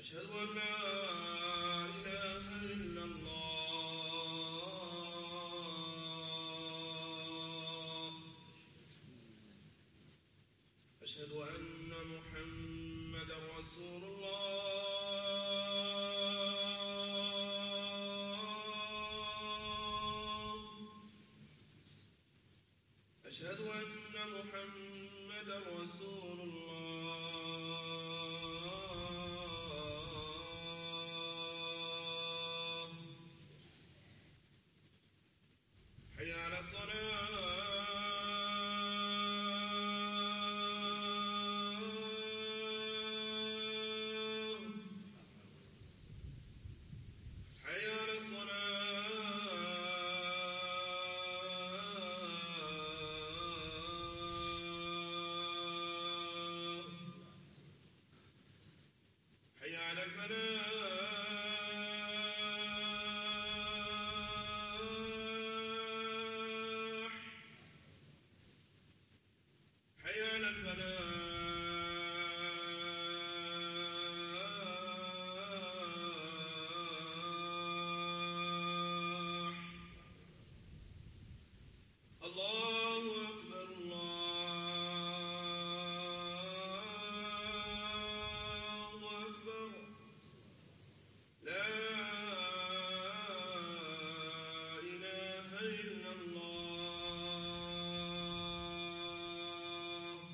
أشهد أن لا إله إلا الله. أشهد أن محمدًا رسول الله. أشهد أن محمدًا رسول الله. حي على الصلاة. حي على الصلاة. حي على الفلاح. حي على الفلاح. الله أكبر الله أكبر. لا إله إلا الله.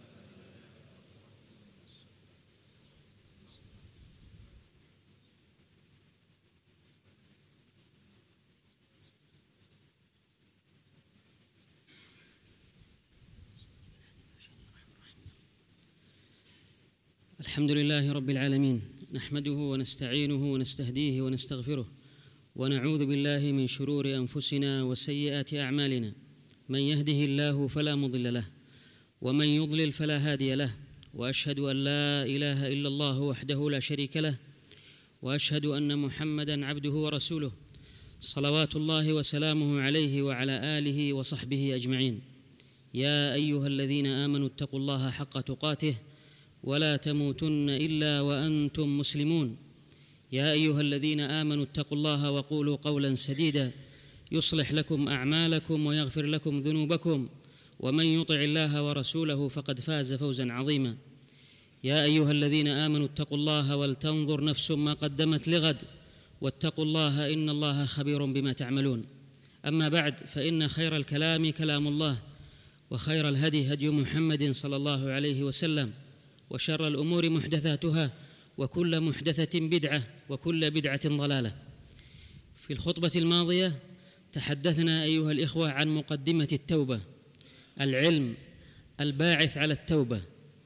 الحمد لله رب العالمين، نحمده ونستعينه ونستهديه ونستغفره، ونعوذ بالله من شرور أنفسنا وسيئات أعمالنا. من يهده الله فلا مضل له، ومن يضلل فلا هادي له، وأشهد أن لا إله إلا الله وحده لا شريك له، وأشهد أن محمدًا عبده ورسوله، صلوات الله وسلامه عليه وعلى آله وصحبه أجمعين. يا أيها الذين آمنوا اتقوا الله حق تقاته ولا تموتن إلا وأنتم مسلمون. يا أيها الذين آمنوا اتقوا الله وقولوا قولا سديدا يصلح لكم أعمالكم ويغفر لكم ذنوبكم، ومن يطع الله ورسوله فقد فاز فوزا عظيما. يا أيها الذين آمنوا اتقوا الله ولتنظر نفس ما قدمت لغد، واتقوا الله إن الله خبير بما تعملون. أما بعد، فإن خير الكلام كلام الله، وخير الهدي هدي محمد صلى الله عليه وسلم، وشر الأمور محدثاتها، وكل محدثة بدعة، وكل بدعة ضلالة. في الخطبة الماضية تحدثنا أيها الإخوة عن مقدمة التوبة، العلم الباعث على التوبة،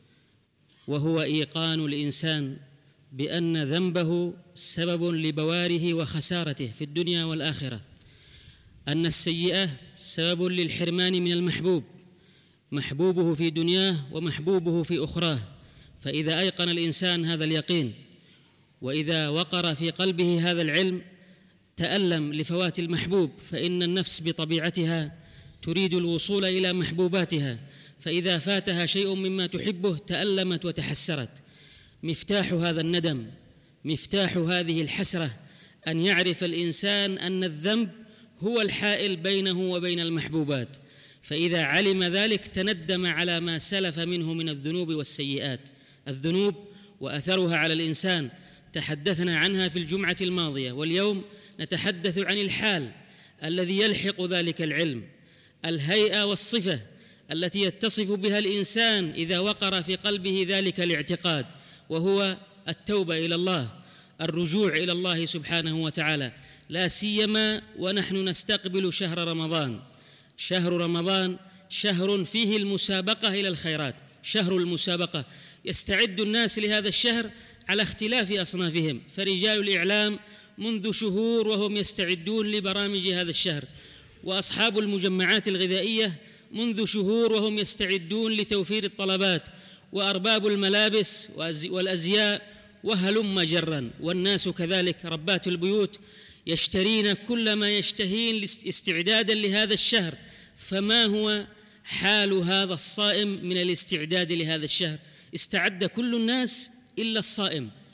وهو إيقان الإنسان بأن ذنبه سبب لبواره وخسارته في الدنيا والآخرة، أن السيئة سبب للحرمان من المحبوب، محبوبه في دنياه ومحبوبه في أخراه. فإذا أيقن الإنسان هذا اليقين، وإذا وقر في قلبه هذا العلم، تألم لفوات المحبوب، فإن النفس بطبيعتها تريد الوصول إلى محبوباتها، فإذا فاتها شيء مما تحبه تألمت وتحسرت. مفتاح هذا الندم، مفتاح هذه الحسرة، أن يعرف الإنسان أن الذنب هو الحائل بينه وبين المحبوبات، فإذا علم ذلك تندم على ما سلف منه من الذنوب والسيئات. الذنوب وأثرها على الإنسان تحدثنا عنها في الجمعة الماضية، واليوم نتحدث عن الحال الذي يلحق ذلك العلم، الهيئة والصفة التي يتصف بها الإنسان إذا وقر في قلبه ذلك الاعتقاد، وهو التوبة إلى الله، الرجوع إلى الله سبحانه وتعالى، لا سيما ونحن نستقبل شهر رمضان. شهر رمضان شهر فيه المسابقة إلى الخيرات، شهر المسابقة، يستعد الناس لهذا الشهر على اختلاف أصنافهم، فرجال الإعلام منذ شهور وهم يستعدون لبرامج هذا الشهر، وأصحاب المجمعات الغذائية منذ شهور وهم يستعدون لتوفير الطلبات، وأرباب الملابس والأزياء وهلم جرا، والناس كذلك، ربات البيوت يشترين كل ما يشتهين استعدادا لهذا الشهر. فما هو حال هذا الصائم من الاستعداد لهذا الشهر؟ استعد كل الناس إلا الصائم،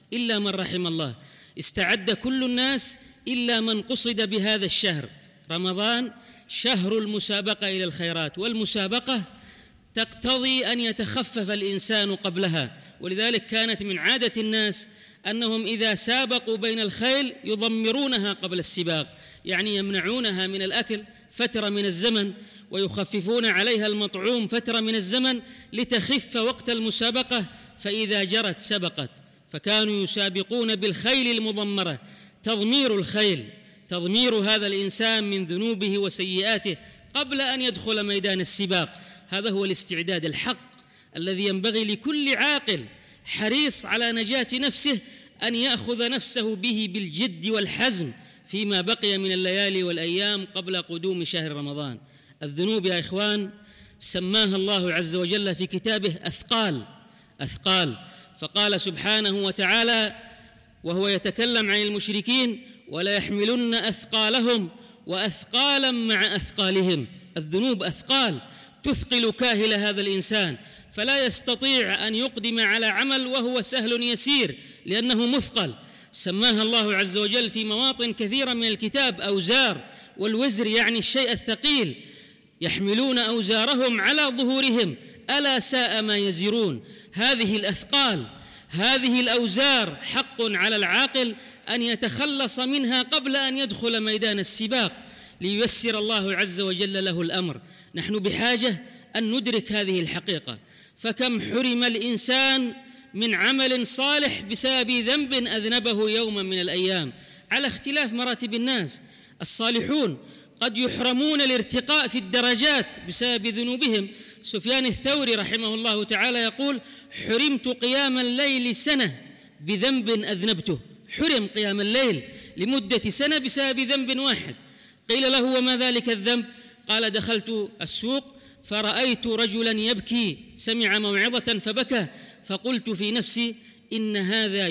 إلا من رحم الله. استعد كل الناس إلا من قصد بهذا الشهر. رمضان شهر المسابقة إلى الخيرات، والمسابقة تقتضي أن يتخفف الإنسان قبلها، ولذلك كانت من عادة الناس أنهم إذا سابقوا بين الخيل يضمرونها قبل السباق، يعني يمنعونها من الأكل فترة من الزمن ويخففون عليها المطعوم فترة من الزمن لتخف وقت المسابقة، فإذا جرت سبقت. فكانوا يسابقون بالخيل المضمرة. تضمير الخيل تضمير هذا الإنسان من ذنوبه وسيئاته قبل أن يدخل ميدان السباق. هذا هو الاستعداد الحق الذي ينبغي لكل عاقل حريص على نجاة نفسه أن يأخذ نفسه به بالجد والحزم فيما بقي من الليالي والأيام قبل قدوم شهر رمضان. الذنوب يا إخوان سماها الله عز وجل في كتابه أثقال، فقال سبحانه وتعالى وهو يتكلم عن المشركين: ولا يحملن أثقالهم وأثقالا مع أثقالهم. الذنوب أثقال تثقل كاهل هذا الإنسان، فلا يستطيع أن يقدم على عمل وهو سهل يسير لأنه مثقل. سماها الله عز وجل في مواطن كثيرة من الكتاب أوزار، والوزر يعني الشيء الثقيل. يحملون أوزارهم على ظهورهم ألا ساء ما يزرون. هذه الأثقال هذه الأوزار حق على العاقل أن يتخلص منها قبل أن يدخل ميدان السباق لييسر الله عز وجل له الأمر. نحن بحاجة أن ندرك هذه الحقيقة. فكم حرم الإنسان من عمل صالح بسبب ذنب أذنبه يوما من الأيام، على اختلاف مراتب الناس. الصالحون قد يحرمون الارتقاء في الدرجات بسبب ذنوبهم. سفيان الثوري رحمه الله تعالى يقول: حرمت قيام الليل سنة بذنب أذنبته. حرم قيام الليل لمدة سنة بسبب ذنب واحد. قيل له: وما ذلك الذنب؟ قال: دخلت السوق فرأيت رجلا يبكي، سمع موعظة فبكى، فقلت في نفسي: إن هذا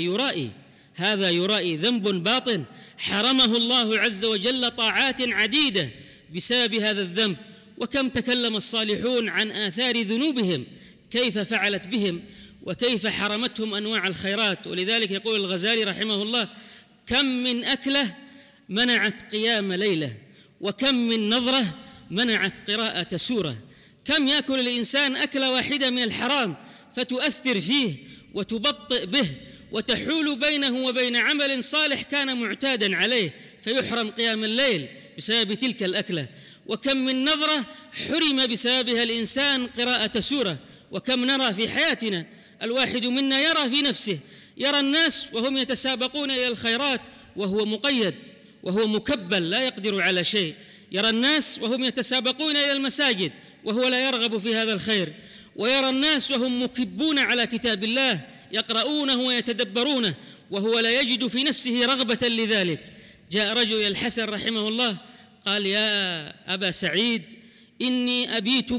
يرائي ذنب باطن حرمه الله عز وجل طاعات عديدة بسبب هذا الذنب. وكم تكلم الصالحون عن آثار ذنوبهم، كيف فعلت بهم وكيف حرمتهم أنواع الخيرات. ولذلك يقول الغزالي رحمه الله: كم من أكلة منعت قيام ليلة، وكم من نظرة منعت قراءة سورة. كم يأكل الإنسان أكلة واحدة من الحرام فتؤثر فيه وتبطئ به وتحول بينه وبين عمل صالح كان معتادا عليه، فيحرم قيام الليل بسبب تلك الأكلة. وكم من نظرة حرم بسببها الإنسان قراءة سورة. وكم نرى في حياتنا الواحد منا يرى في نفسه، يرى الناس وهم يتسابقون إلى الخيرات وهو مقيد وهو مكبل لا يقدر على شيء. يرى الناس وهم يتسابقون إلى المساجد وهو لا يرغب في هذا الخير. ويرى الناس وهم مكبون على كتاب الله يقرؤونه ويتدبرونه وهو لا يجد في نفسه رغبة لذلك. جاء رجل إلى الحسن رحمه الله قال: يا أبا سعيد، إني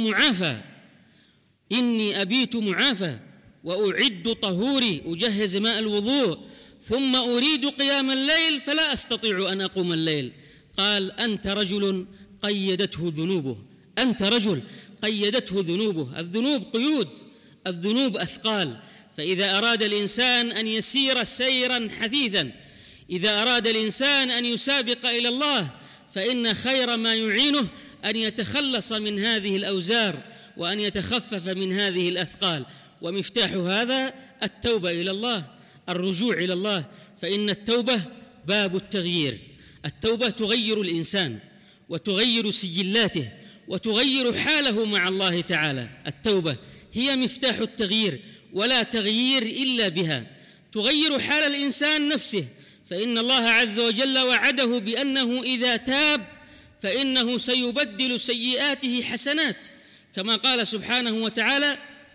أبيت معافى وأعد طهوري، أجهز ماء الوضوء، ثم أريد قيام الليل فلا أستطيع أن أقوم الليل. قال: أنت رجل قيدته ذنوبه. الذنوب قيود، الذنوب أثقال. فإذا أراد الإنسان أن يسير سيرا حثيثا، إذا أراد الإنسان أن يسابق إلى الله، فإن خير ما يعينه أن يتخلص من هذه الأوزار وأن يتخفف من هذه الأثقال. ومفتاح هذا التوبة إلى الله، الرجوع إلى الله. فإن التوبة باب التغيير. التوبة تغير الإنسان وتغير سجلاته وتغير حاله مع الله تعالى. التوبة هي مفتاح التغيير، ولا تغيير إلا بها. تغير حال الإنسان نفسه، فإن الله عز وجل وعده بأنه إذا تاب فإنه سيبدل سيئاته حسنات، كما قال سبحانه وتعالى: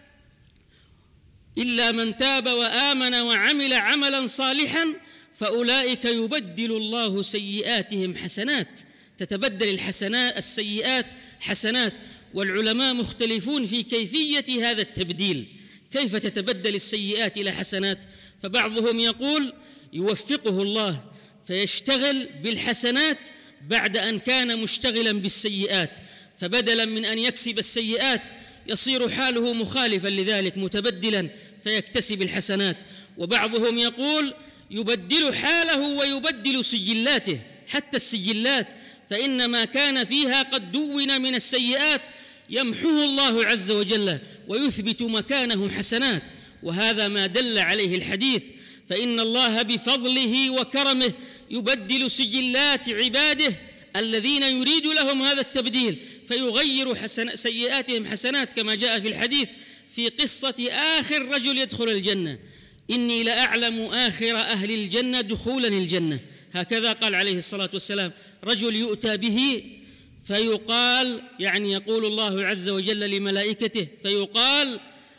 إلا من تاب وآمن وعمل عملا صالحا فأولئك يبدل الله سيئاتهم حسنات. تتبدل السيئات حسنات. والعلماء مختلفون في كيفية هذا التبديل، كيف تتبدل السيئات إلى حسنات. فبعضهم يقول يوفقه الله فيشتغل بالحسنات بعد أن كان مشتغلا بالسيئات، فبدلا من أن يكسب السيئات يصير حاله مخالفا لذلك متبدلا فيكتسب الحسنات. وبعضهم يقول يبدل حاله ويبدل سجلاته، حتى السجلات فإن ما كان فيها قد دون من السيئات يمحوه الله عز وجل ويثبت مكانه حسنات، وهذا ما دل عليه الحديث. فإن الله بفضله وكرمه يبدل سجلات عباده الذين يريد لهم هذا التبديل، فيغير سيئاتهم حسنات، كما جاء في الحديث في قصة آخر رجل يدخل الجنة: إني لأعلم آخر أهل الجنة دخولا الجنة، هكذا قال عليه الصلاة والسلام. رجل يؤتى به فيقال، يعني يقول الله عز وجل لملائكته فيقال: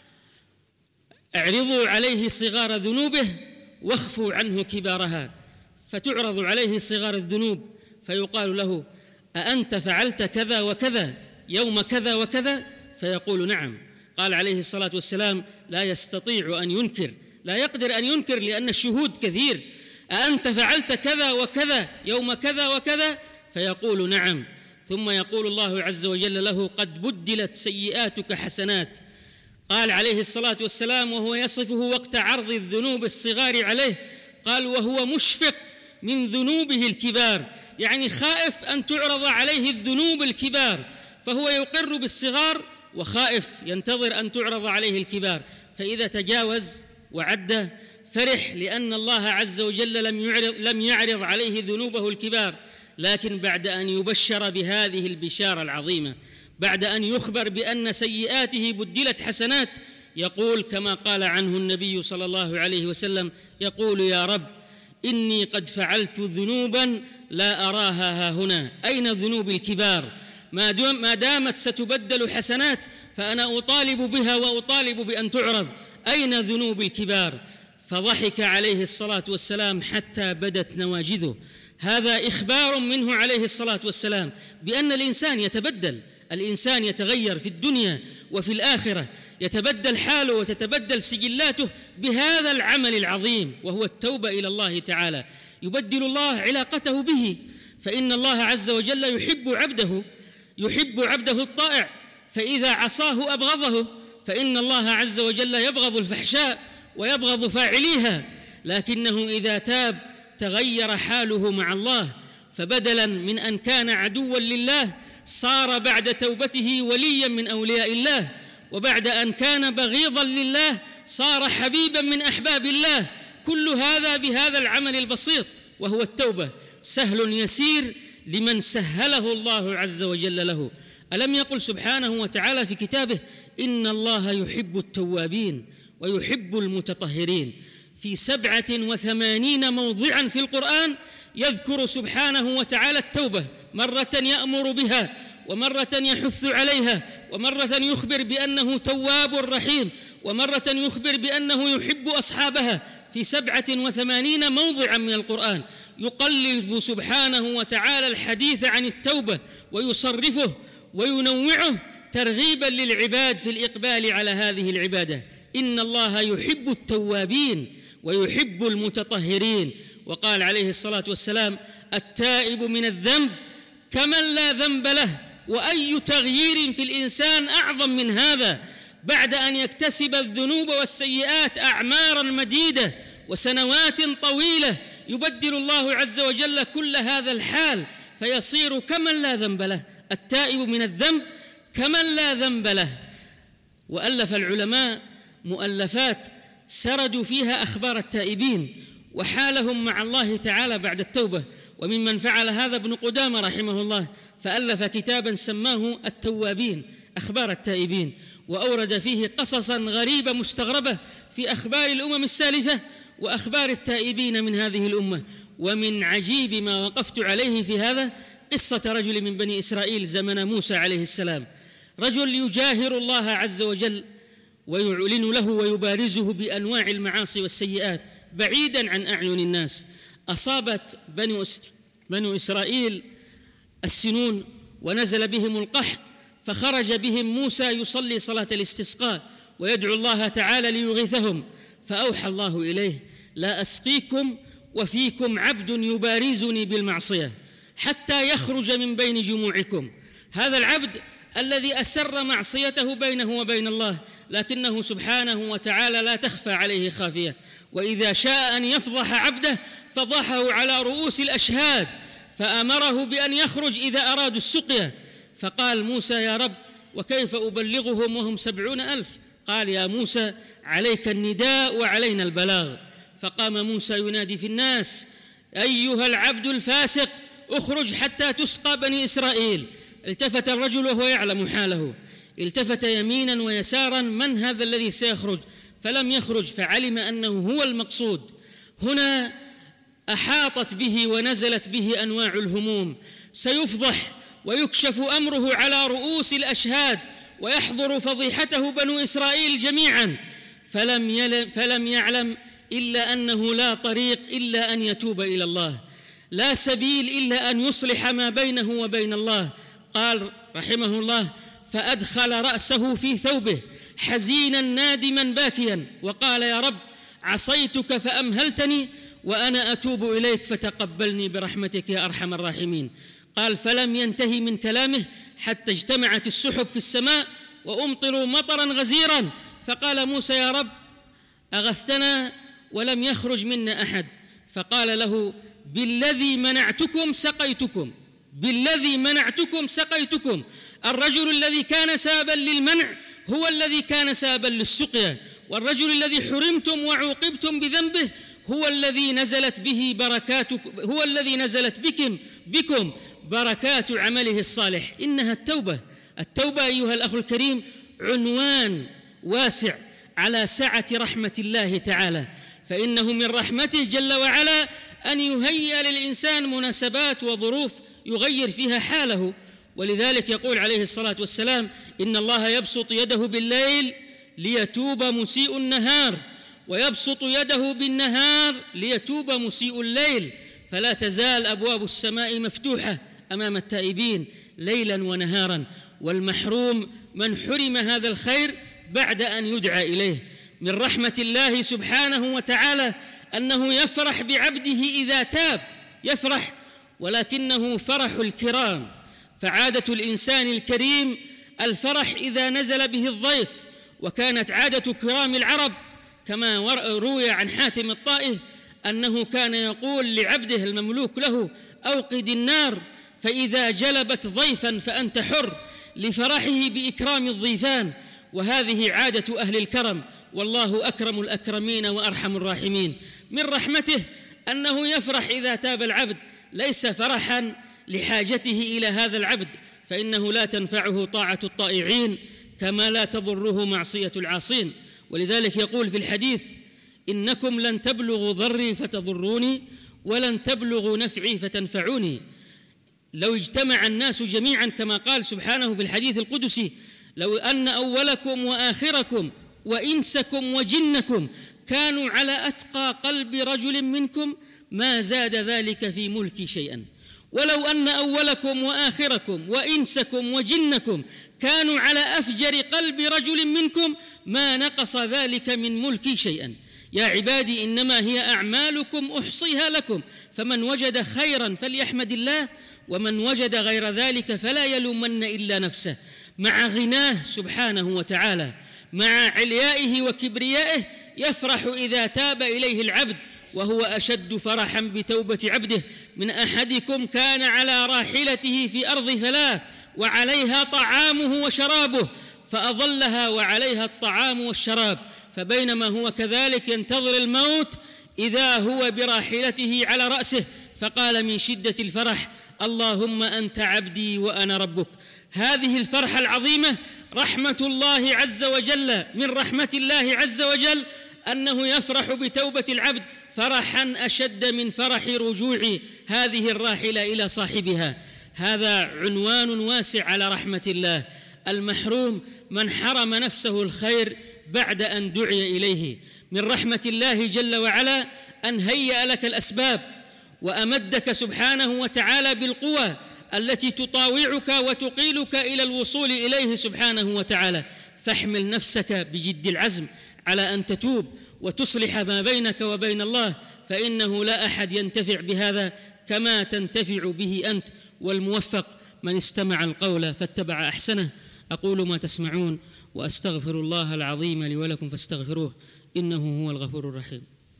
اعرضوا عليه صغار ذنوبه واخفوا عنه كبارها، فتعرض عليه صغار الذنوب فيقال له: أأنت فعلت كذا وكذا يوم كذا وكذا؟ فيقول: نعم. قال عليه الصلاة والسلام: لا يستطيع أن ينكر، لا يقدر أن ينكر لأن الشهود كثير. أأنت فعلت كذا وكذا يوم كذا وكذا؟ فيقول: نعم. ثم يقول الله عز وجل له: قد بدلت سيئاتك حسنات. قال عليه الصلاة والسلام وهو يصفه وقت عرض الذنوب الصغار عليه، قال: وهو مشفق من ذنوبه الكبار، يعني خائف أن تعرض عليه الذنوب الكبار، فهو يقر بالصغار وخائف ينتظر أن تعرض عليه الكبار، فإذا تجاوز وعد فرح لأن الله عز وجل لم يعرض عليه ذنوبه الكبار. لكن بعد أن يبشر بهذه البشارة العظيمة، بعد أن يخبر بأن سيئاته بدلت حسنات، يقول كما قال عنه النبي صلى الله عليه وسلم: يقول: يا رب إني قد فعلت ذنوبا لا أراها هاهنا. أين ذنوب الكبار؟ ما دامت ستبدل حسنات فأنا أطالب بها وأطالب بأن تعرض. أين ذنوب الكبار؟ فضحك عليه الصلاة والسلام حتى بدت نواجذه. هذا إخبار منه عليه الصلاة والسلام بأن الإنسان يتبدل، الإنسان يتغير في الدنيا وفي الآخرة، يتبدل حاله وتتبدل سجلاته بهذا العمل العظيم وهو التوبة إلى الله تعالى. يبدل الله علاقته به، فإن الله عز وجل يحب عبده الطائع، فإذا عصاه أبغضه، فإن الله عز وجل يبغض الفحشاء ويبغض فاعليها، لكنه إذا تاب تغير حاله مع الله، فبدلا من أن كان عدوا لله صار بعد توبته وليا من أولياء الله، وبعد أن كان بغيضا لله صار حبيبا من أحباب الله. كل هذا بهذا العمل البسيط وهو التوبة، سهل يسير لمن سهله الله عز وجل له. ألم يقل سبحانه وتعالى في كتابه: إن الله يحب التوابين ويحب المتطهرين؟ في 87 موضعا في القرآن يذكر سبحانه وتعالى التوبة، مرة يأمر بها ومرة يحث عليها، ومرة يخبر بأنه تواب رحيم، ومرة يخبر بأنه يحب أصحابها. في 87 موضعا من القرآن يقلب سبحانه وتعالى الحديث عن التوبة ويصرفه وينوعه ترغيبا للعباد في الإقبال على هذه العبادة. إن الله يحب التوابين ويحب المتطهرين. وقال عليه الصلاة والسلام: التائب من الذنب كمن لا ذنب له. وأي تغيير في الإنسان أعظم من هذا؟ بعد أن يكتسب الذنوب والسيئات أعمارا مديدة وسنوات طويلة يبدل الله عز وجل كل هذا الحال فيصير كمن لا ذنب له، التائب من الذنب كمن لا ذنب له. وألف العلماء مؤلفات سردوا فيها أخبار التائبين وحالهم مع الله تعالى بعد التوبة، وممن فعل هذا ابن قدامة رحمه الله، فألف كتابا سماه التوابين، أخبار التائبين، وأورد فيه قصصا غريبة مستغربة في أخبار الأمم السالفة وأخبار التائبين من هذه الأمة. ومن عجيب ما وقفت عليه في هذا قصة رجل من بني إسرائيل زمن موسى عليه السلام، رجل يجاهر الله عز وجل ويعلن له ويبارزه بأنواع المعاصي والسيئات بعيدا عن أعين الناس. أصابت بنو إسرائيل السنون ونزل بهم القحط، فخرج بهم موسى يصلي صلاة الاستسقاء ويدعو الله تعالى ليغيثهم، فأوحى الله إليه: لا أسقيكم وفيكم عبد يبارزني بالمعصية حتى يخرج من بين جموعكم. هذا العبد الذي أسر معصيته بينه وبين الله، لكنه سبحانه وتعالى لا تخفى عليه خافية، وإذا شاء أن يفضح عبده فضحه على رؤوس الأشهاد، فأمره بأن يخرج إذا أرادوا السقيا. فقال موسى: يا رب، وكيف أبلغهم وهم 70,000؟ قال: يا موسى، عليك النداء وعلينا البلاغ. فقام موسى ينادي في الناس: أيها العبد الفاسق، اخرج حتى تسقى بني إسرائيل. التفت الرجل وهو يعلم حاله، التفت يمينا ويسارا: من هذا الذي سيخرج؟ فلم يخرج، فعلم أنه هو المقصود. هنا أحاطت به ونزلت به أنواع الهموم، سيفضح ويكشف أمره على رؤوس الأشهاد، ويحضر فضيحته بنو إسرائيل جميعا. فلم يعلم إلا أنه لا طريق إلا أن يتوب إلى الله، لا سبيل إلا أن يصلح ما بينه وبين الله. قال رحمه الله: فأدخل رأسه في ثوبه حزينا نادما باكيا، وقال: يا رب، عصيتك فأمهلتني، وأنا أتوب إليك فتقبلني برحمتك يا أرحم الراحمين. قال: فلم ينتهي من كلامه حتى اجتمعت السحب في السماء وأمطروا مطرا غزيرا. فقال موسى: يا رب، أغثتنا ولم يخرج منا أحد. فقال له: بالذي منعتكم سقيتكم، بالذي منعتكم سقيتكم. الرجل الذي كان سببا للمنع هو الذي كان سببا للسقيا، والرجل الذي حرمتم وعوقبتم بذنبه هو الذي نزلت به بركاتكم، هو الذي نزلت بكم بركات عمله الصالح. إنها التوبة أيها الأخ الكريم عنوان واسع على سعة رحمة الله تعالى، فإنه من رحمته جل وعلا أن يهيئ للإنسان مناسبات وظروف يغير فيها حاله. ولذلك يقول عليه الصلاة والسلام: إن الله يبسط يده بالليل ليتوب مسيء النهار، ويبسط يده بالنهار ليتوب مسيء الليل، فلا تزال أبواب السماء مفتوحة أمام التائبين ليلا ونهارا. والمحروم من حرم هذا الخير بعد أن يدعى إليه. من رحمة الله سبحانه وتعالى أنه يفرح بعبده إذا تاب، يفرح، ولكنه فرح الكرام. فعادة الإنسان الكريم الفرح إذا نزل به الضيف، وكانت عادة كرام العرب كما روي عن حاتم الطائي أنه كان يقول لعبده المملوك له: أوقد النار فإذا جلبت ضيفا فأنت حر، لفرحه بإكرام الضيفان. وهذه عادة أهل الكرم، والله أكرم الأكرمين وأرحم الراحمين. من رحمته أنه يفرح إذا تاب العبد، ليس فرحا لحاجته إلى هذا العبد، فإنه لا تنفعه طاعة الطائعين كما لا تضره معصية العاصين. ولذلك يقول في الحديث: إنكم لن تبلغوا ضري فتضروني، ولن تبلغوا نفعي فتنفعوني. لو اجتمع الناس جميعا كما قال سبحانه في الحديث القدسي: لو أن أولكم وآخركم وإنسكم وجنكم كانوا على أتقى قلب رجل منكم ما زاد ذلك في ملكي شيئا، ولو أن أولكم وآخركم وإنسكم وجنكم كانوا على أفجر قلب رجل منكم ما نقص ذلك من ملكي شيئا. يا عبادي إنما هي أعمالكم أحصيها لكم، فمن وجد خيرا فليحمد الله، ومن وجد غير ذلك فلا يلومن إلا نفسه. مع غناه سبحانه وتعالى، مع عليائه وكبريائه، يفرح إذا تاب إليه العبد، وهو أشد فرحا بتوبة عبده من أحدكم كان على راحلته في أرض فلاة وعليها طعامه وشرابه فأظلها وعليها الطعام والشراب، فبينما هو كذلك ينتظر الموت إذا هو براحلته على رأسه فقال من شدة الفرح: اللهم أنت عبدي وأنا ربك. هذه الفرحة العظيمة رحمة الله عز وجل. من رحمة الله عز وجل أنه يفرح بتوبة العبد فرحا أشد من فرح رجوع هذه الراحلة إلى صاحبها. هذا عنوان واسع على رحمة الله. المحروم من حرم نفسه الخير بعد أن دعي إليه. من رحمة الله جل وعلا أن هيأ لك الأسباب وأمدك سبحانه وتعالى بالقوى التي تطاوعك وتقيلك إلى الوصول إليه سبحانه وتعالى. فاحمل نفسك بجد العزم على أن تتوب وتصلح ما بينك وبين الله، فإنه لا أحد ينتفع بهذا كما تنتفع به أنت. والموفق من استمع القول فاتبع أحسنه. أقول ما تسمعون وأستغفر الله العظيم لي ولكم فاستغفروه إنه هو الغفور الرحيم.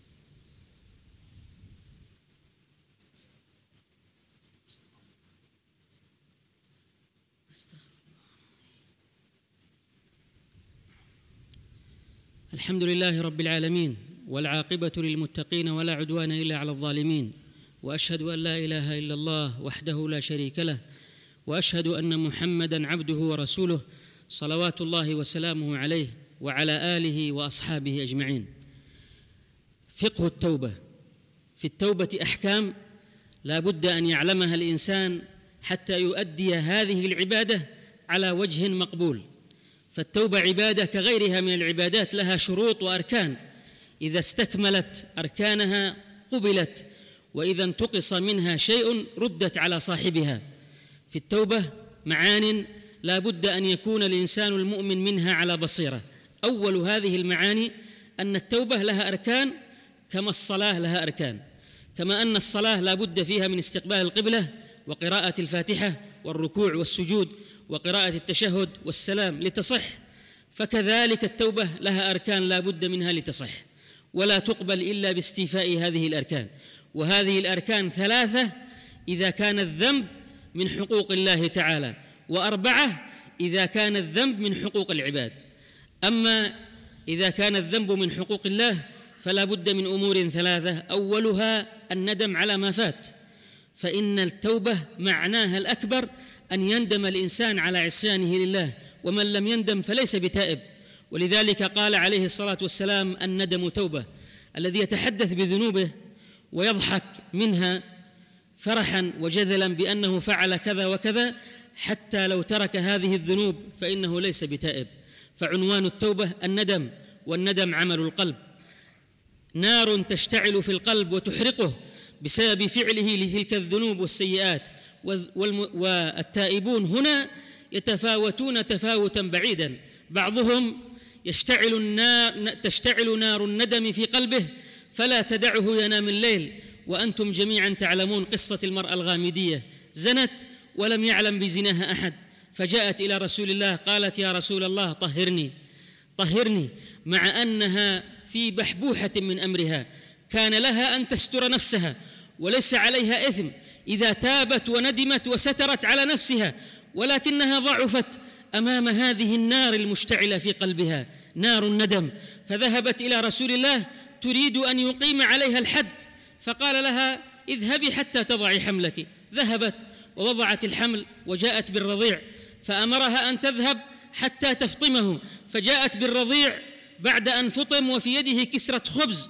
الحمد لله رب العالمين، والعاقبة للمتقين ولا عدوان إلا على الظالمين، وأشهد أن لا إله إلا الله وحده لا شريك له، وأشهد أن محمدًا عبده ورسوله صلوات الله وسلامه عليه وعلى آله وأصحابه أجمعين. فقه التوبة. في التوبة أحكام لا بد أن يعلمها الإنسان حتى يؤدي هذه العبادة على وجه مقبول. فالتوبة عبادة كغيرها من العبادات، لها شروط وأركان، إذا استكملت أركانها قبلت، وإذا انتقص منها شيء ردت على صاحبها. في التوبة معان لا بد أن يكون الإنسان المؤمن منها على بصيرة. أول هذه المعاني أن التوبة لها أركان كما الصلاة لها أركان، كما أن الصلاة لا بد فيها من استقبال القبلة وقراءة الفاتحة والركوع والسجود وقراءة التشهد والسلام لتصح، فكذلك التوبة لها أركان لا بد منها لتصح، ولا تقبل إلا باستيفاء هذه الأركان. وهذه الأركان 3 إذا كان الذنب من حقوق الله تعالى، و4 إذا كان الذنب من حقوق العباد. أما إذا كان الذنب من حقوق الله فلا بد من أمور 3، أولها الندم على ما فات، فإن التوبة معناها الأكبر أن يندم الإنسان على عصيانه لله، ومن لم يندم فليس بتائب. ولذلك قال عليه الصلاة والسلام: الندم توبة. الذي يتحدث بذنوبه ويضحك منها فرحا وجذلا بأنه فعل كذا وكذا حتى لو ترك هذه الذنوب فإنه ليس بتائب. فعنوان التوبة الندم، والندم عمل القلب، نار تشتعل في القلب وتحرقه بسبب فعله لتلك الذنوب والسيئات. والتائبون هنا يتفاوتون تفاوتا بعيدا، بعضهم تشتعل نار الندم في قلبه فلا تدعه ينام الليل. وأنتم جميعا تعلمون قصة المرأة الغامدية، زنت ولم يعلم بزناها أحد، فجاءت إلى رسول الله قالت: يا رسول الله طهرني، مع أنها في بحبوحة من أمرها، كان لها أن تستر نفسها وليس عليها إثم إذا تابت وندمت وسترت على نفسها، ولكنها ضعفت أمام هذه النار المشتعلة في قلبها، نار الندم. فذهبت إلى رسول الله تريد أن يقيم عليها الحد، فقال لها: اذهبي حتى تضعي حملك. ذهبت ووضعت الحمل وجاءت بالرضيع، فأمرها أن تذهب حتى تفطمه، فجاءت بالرضيع بعد أن فطم وفي يده كسرة خبز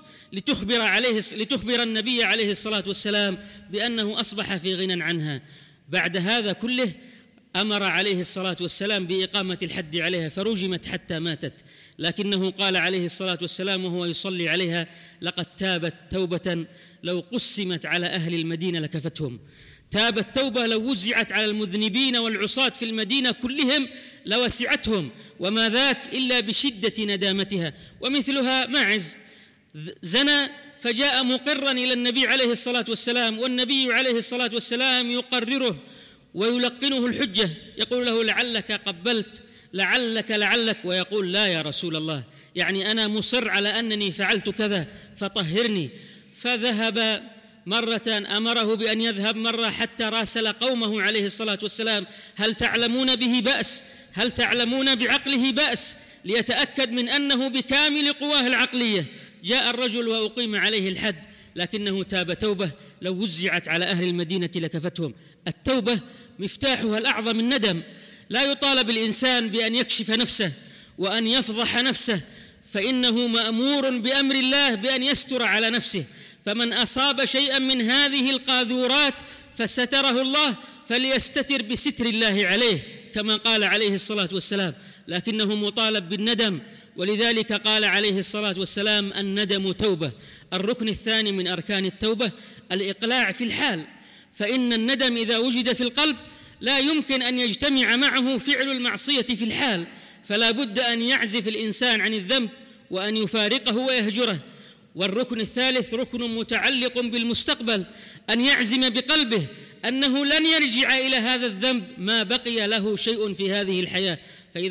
لتخبر النبي عليه الصلاة والسلام بأنه أصبح في غنى عنها. بعد هذا كله أمر عليه الصلاة والسلام بإقامة الحد عليها، فرجمت حتى ماتت، لكنه قال عليه الصلاة والسلام وهو يصلي عليها: لقد تابت توبة لو قسمت على أهل المدينة لكفتهم. تابت توبة لو وزعت على المذنبين والعصاة في المدينة كلهم لوسعتهم، وما ذاك إلا بشدة ندامتها. ومثلها ماعز، زنى فجاء مقرا إلى النبي عليه الصلاة والسلام، والنبي عليه الصلاة والسلام يقرره ويلقنه الحجة، يقول له: لعلك قبلت، لعلك، ويقول: لا يا رسول الله، يعني أنا مصر على أنني فعلت كذا فطهرني. فذهب مرة، أمره بأن يذهب مرة حتى راسل قومه عليه الصلاة والسلام: هل تعلمون به بأس؟ هل تعلمون بعقله بأس؟ ليتأكد من أنه بكامل قواه العقلية. جاء الرجل وأقيم عليه الحد، لكنه تاب توبة لو وزعت على أهل المدينة لكفتهم. التوبة مفتاحها الأعظم الندم. لا يطالب الإنسان بأن يكشف نفسه وأن يفضح نفسه، فإنه مأمور بأمر الله بأن يستر على نفسه. فمن أصاب شيئا من هذه القاذورات فستره الله فليستتر بستر الله عليه، كما قال عليه الصلاة والسلام، لكنه مطالب بالندم. ولذلك قال عليه الصلاة والسلام: الندم توبة. الركن الثاني من أركان التوبة الإقلاع في الحال، فإن الندم إذا وجد في القلب لا يمكن أن يجتمع معه فعل المعصية في الحال، فلا بد أن يعزف الإنسان عن الذنب وأن يفارقه ويهجره. والركن الثالث ركن متعلق بالمستقبل، أن يعزم بقلبه أنه لن يرجع إلى هذا الذنب ما بقي له شيء في هذه الحياة، فإذا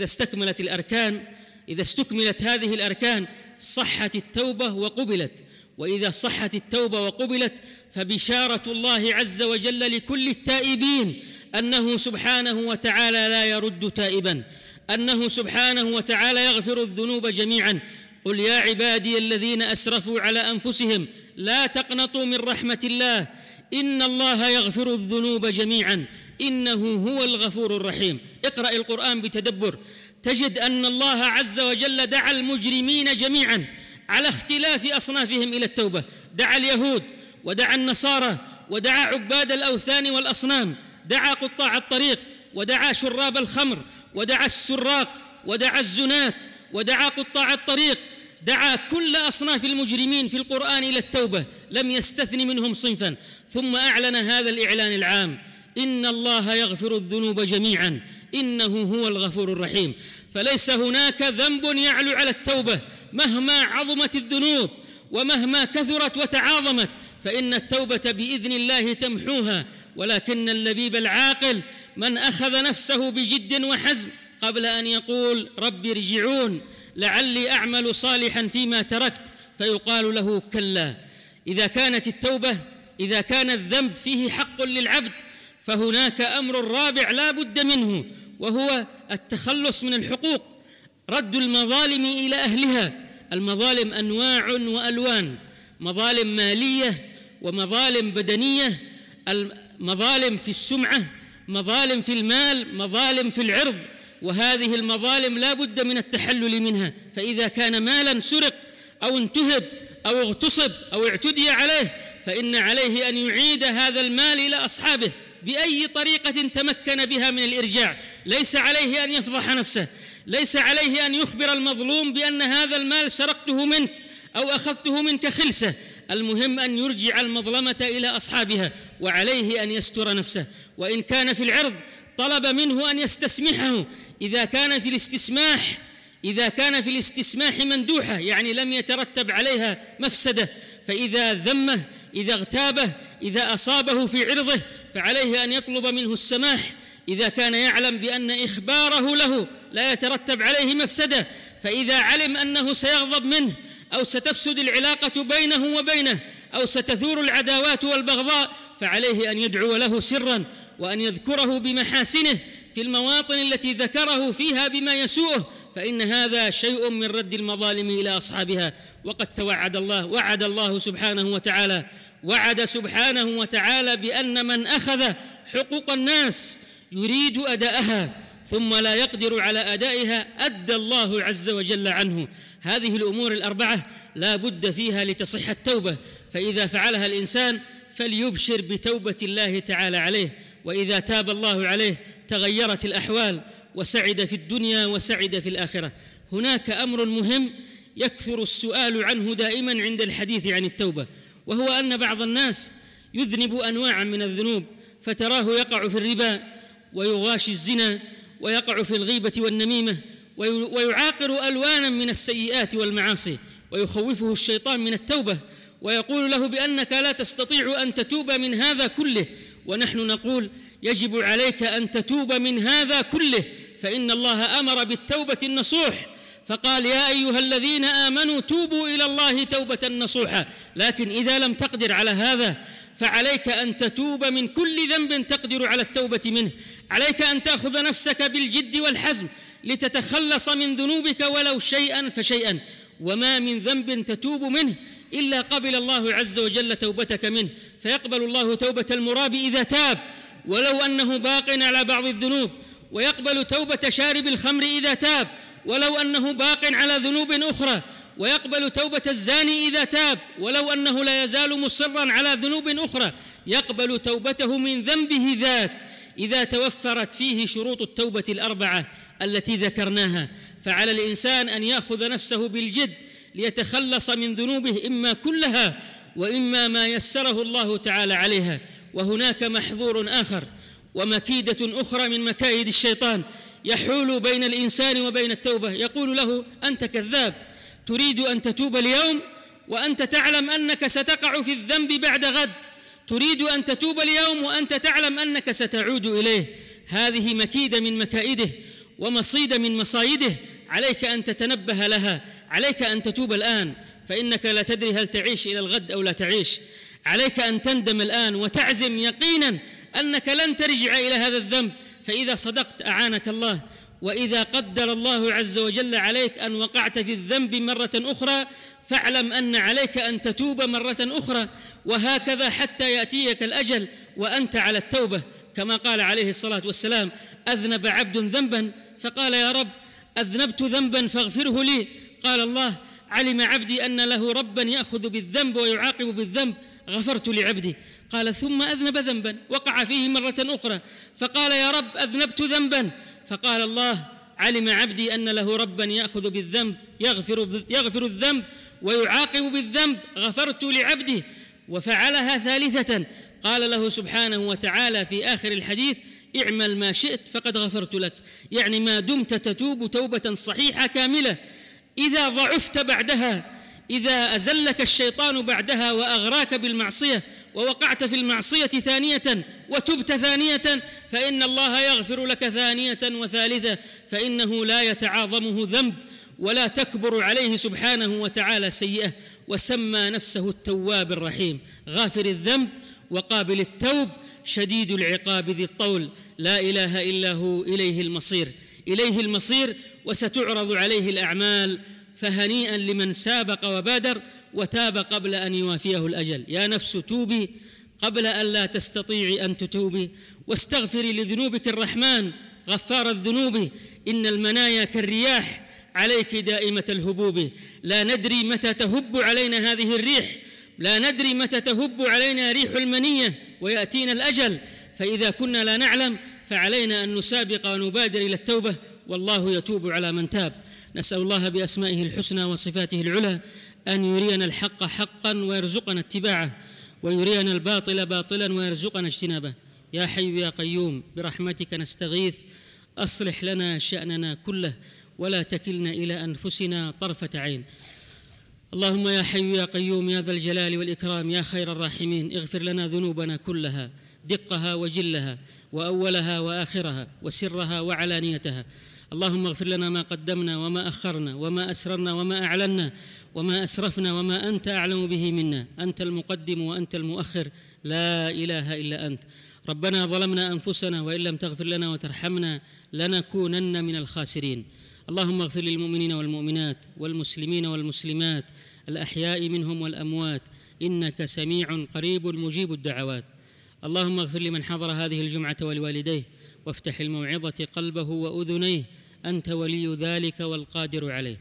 استكملت هذه الأركان صحت التوبة وقبلت. وإذا صحت التوبة وقبلت فبشارة الله عز وجل لكل التائبين أنه سبحانه وتعالى لا يرد تائبا، أنه سبحانه وتعالى يغفر الذنوب جميعا. قل يا عبادي الذين أسرفوا على أنفسهم لا تقنطوا من رحمة الله إن الله يغفر الذنوب جميعا إنه هو الغفور الرحيم. اقرأ القرآن بتدبر تجد أن الله عز وجل دعا المجرمين جميعا على اختلاف أصنافهم إلى التوبة، دعا اليهود ودعا النصارى ودعا عباد الأوثان والأصنام، دعا قطاع الطريق ودعا شراب الخمر ودعا السراق ودعا الزنات ودعا قطاع الطريق، دعا كل أصناف المجرمين في القرآن إلى التوبة، لم يستثن منهم صنفا. ثم أعلن هذا الإعلان العام: إن الله يغفر الذنوب جميعا إنه هو الغفور الرحيم. فليس هناك ذنب يعلو على التوبة مهما عظمت الذنوب ومهما كثرت وتعاظمت، فإن التوبة بإذن الله تمحوها. ولكن اللبيب العاقل من أخذ نفسه بجد وحزم قبل أن يقول رب ارجعون لعلي أعمل صالحا فيما تركت، فيقال له كلا. إذا كان الذنب فيه حق للعبد فهناك أمر رابع لا بد منه، وهو التخلص من الحقوق، رد المظالم إلى أهلها. المظالم أنواع وألوان، مظالم مالية ومظالم بدنية، مظالم في السمعة، مظالم في المال، مظالم في العرض، وهذه المظالم لا بد من التحلل منها. فإذا كان مالا سرق أو انتهب أو اغتصب أو اعتدي عليه فإن عليه أن يعيد هذا المال إلى أصحابه بأي طريقة تمكن بها من الإرجاع. ليس عليه أن يفضح نفسه، ليس عليه أن يخبر المظلوم بأن هذا المال سرقته منك أو أخذته منك خلسة، المهم أن يرجع المظلمة إلى أصحابها، وعليه أن يستر نفسه. وإن كان في العرض طلب منه أن يستسمحه إذا كان في الاستسماح مندوحة، يعني لم يترتب عليها مفسدة. فإذا ذمه، إذا اغتابه، إذا أصابه في عرضه فعليه أن يطلب منه السماح إذا كان يعلم بأن إخباره له لا يترتب عليه مفسدة. فإذا علم أنه سيغضب منه أو ستفسد العلاقة بينه وبينه أو ستثور العداوات والبغضاء فعليه أن يدعو له سرا وأن يذكره بمحاسنه في المواطن التي ذكره فيها بما يسوءه، فإن هذا شيء من رد المظالم إلى أصحابها. وقد وعد الله سبحانه وتعالى بأن من أخذ حقوق الناس يريد أداءها ثم لا يقدر على أدائها أدى الله عز وجل عنه. هذه الأمور الأربعة لا بد فيها لتصح التوبة، فإذا فعلها الإنسان فليبشر بتوبة الله تعالى عليه، وإذا تاب الله عليه تغيرت الأحوال وسعد في الدنيا وسعد في الآخرة. هناك أمر مهم يكثر السؤال عنه دائما عند الحديث عن التوبة، وهو أن بعض الناس يذنب أنواعا من الذنوب، فتراه يقع في الربا ويغاشي الزنا ويقع في الغيبة والنميمة ويعاقر ألوانا من السيئات والمعاصي، ويخوفه الشيطان من التوبة ويقول له بأنك لا تستطيع أن تتوب من هذا كله. ونحن نقول يجب عليك أن تتوب من هذا كله، فإن الله أمر بالتوبة النصوح فقال يا أيها الذين آمنوا توبوا إلى الله توبة نصوحا. لكن إذا لم تقدر على هذا فعليك أن تتوب من كل ذنب تقدر على التوبة منه. عليك أن تأخذ نفسك بالجد والحزم لتتخلص من ذنوبك ولو شيئا فشيئا، وما من ذنب تتوب منه إلا قبل الله عز وجل توبتك منه، فيقبل الله توبة المراب إذا تاب ولو أنه باق على بعض الذنوب، ويقبل توبة شارب الخمر إذا تاب ولو أنه باق على ذنوب أخرى، ويقبل توبة الزاني إذا تاب ولو أنه لا يزال مصرا على ذنوب أخرى، يقبل توبته من ذنبه ذاك إذا توفرت فيه شروط التوبة الأربعة التي ذكرناها. فعلى الإنسان أن يأخذ نفسه بالجد ليتخلص من ذنوبه إما كلها وإما ما يسره الله تعالى عليها. وهناك محظور آخر ومكيدة أخرى من مكايد الشيطان يحول بين الإنسان وبين التوبة، يقول له أنت كذاب، تريد أن تتوب اليوم وأنت تعلم أنك ستقع في الذنب بعد غد، تريد أن تتوب اليوم وأنت تعلم أنك ستعود إليه. هذه مكيدة من مكائده، ومصيدة من مصايده عليك أن تتنبه لها، عليك أن تتوب الآن، فإنك لا تدري هل تعيش إلى الغد أو لا تعيش. عليك أن تندم الآن وتعزم يقينا أنك لن ترجع إلى هذا الذنب، فإذا صدقت أعانك الله. وإذا قدر الله عز وجل عليك أن وقعت في الذنب مرة أخرى فاعلم أن عليك أن تتوب مرة أخرى، وهكذا حتى يأتيك الأجل وأنت على التوبة. كما قال عليه الصلاة والسلام: أذنب عبد ذنبا فقال: يا رب أذنبت ذنبا فاغفره لي. قال الله: علم عبدي أن له ربا يأخذ بالذنب ويعاقب بالذنب، غفرت لعبدي. قال: ثم أذنب ذنبا وقع فيه مرة أخرى فقال: يا رب أذنبت ذنبا. فقال الله: علم عبدي أن له ربا يأخذ بالذنب يغفر الذنب ويعاقب بالذنب، غفرت لعبدي. وفعلها ثالثة، قال له سبحانه وتعالى في آخر الحديث: اعمل ما شئت فقد غفرت لك. يعني ما دمت تتوب توبة صحيحة كاملة. إذا ضعفت بعدها، إذا أزلك الشيطان بعدها وأغراك بالمعصية ووقعت في المعصية ثانية وتبت ثانية، فإن الله يغفر لك ثانية وثالثة، فإنه لا يتعاظمه ذنب ولا تكبر عليه سبحانه وتعالى سيئة. وسمى نفسه التواب الرحيم، غافر الذنب وقابل التوب، شديد العقاب ذي الطول، لا إله إلا هو، إليه المصير. إليه المصير وستعرض عليه الأعمال، فهنيئا لمن سابق وبادر وتاب قبل أن يوافيه الأجل. يا نفس توبي قبل أن لا تستطيعي أن تتوبي، واستغفري لذنوبك الرحمن غفار الذنوب. إن المنايا كالرياح عليك دائمة الهبوب، لا ندري متى تهب علينا هذه الريح، لا ندري متى تهب علينا ريح المنية ويأتينا الأجل. فإذا كنا لا نعلم فعلينا أن نسابق ونبادر إلى التوبة، والله يتوب على من تاب. نسأل الله بأسمائه الحسنى وصفاته العلى أن يرينا الحق حقا ويرزقنا اتباعه، ويرينا الباطل باطلا ويرزقنا اجتنابه. يا حي يا قيوم برحمتك نستغيث، أصلح لنا شأننا كله ولا تكلنا إلى أنفسنا طرفة عين. اللهم يا حي يا قيوم يا ذا الجلال والإكرام يا خير الراحمين، اغفر لنا ذنوبنا كلها، دقها وجلها وأولها وآخرها وسرها وعلانيتها. اللهم اغفر لنا ما قدمنا وما أخرنا وما أسررنا وما أعلنا وما أسرفنا وما أنت أعلم به منا. أنت المقدم وأنت المؤخر، لا إله إلا أنت. ربنا ظلمنا أنفسنا وإن لم تغفر لنا وترحمنا لنكونن من الخاسرين. اللهم اغفر للمؤمنين والمؤمنات والمسلمين والمسلمات الأحياء منهم والأموات، إنك سميع قريب مجيب الدعوات. اللهم اغفر لمن حضر هذه الجمعة ولوالديه، وافتح الموعظة قلبه وأذنيه، أنت ولي ذلك والقادر عليه.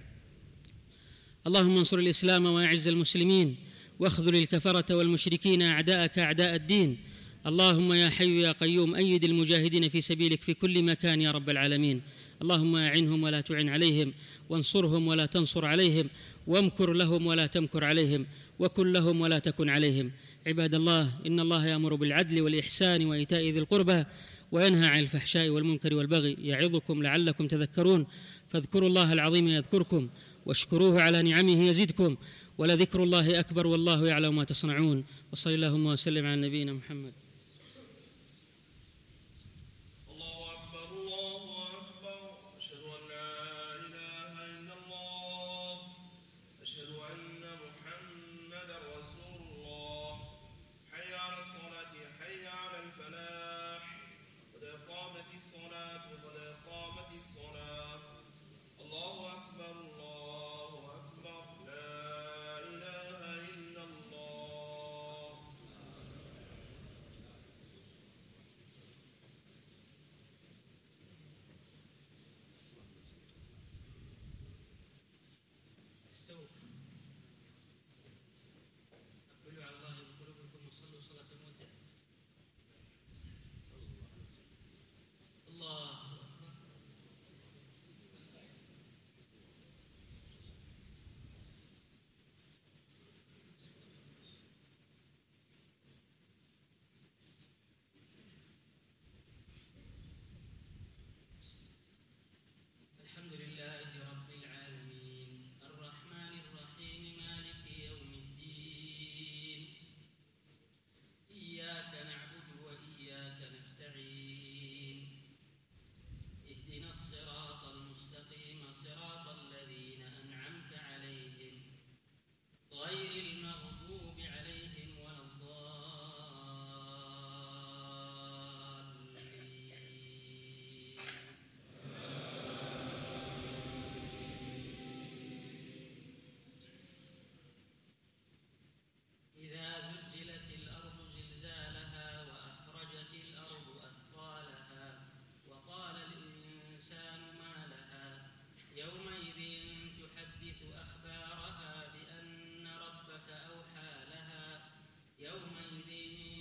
اللهم انصر الإسلام وأعز المسلمين، واخذل الكفرة والمشركين أعداءك أعداء الدين. اللهم يا حي يا قيوم أيد المجاهدين في سبيلك في كل مكان يا رب العالمين. اللهم أعنهم ولا تعن عليهم، وانصرهم ولا تنصر عليهم، وامكر لهم ولا تمكر عليهم، وكن لهم ولا تكن عليهم. عباد الله، إن الله يأمر بالعدل والإحسان وإيتاء ذي القربى وينهى عن الفحشاء والمنكر والبغي، يعظكم لعلكم تذكرون. فاذكروا الله العظيم يذكركم، واشكروه على نعمه يزدكم، ولذكر الله أكبر والله يعلم ما تصنعون. وصلى اللهم وسلم على نبينا محمد. إياك يومئذ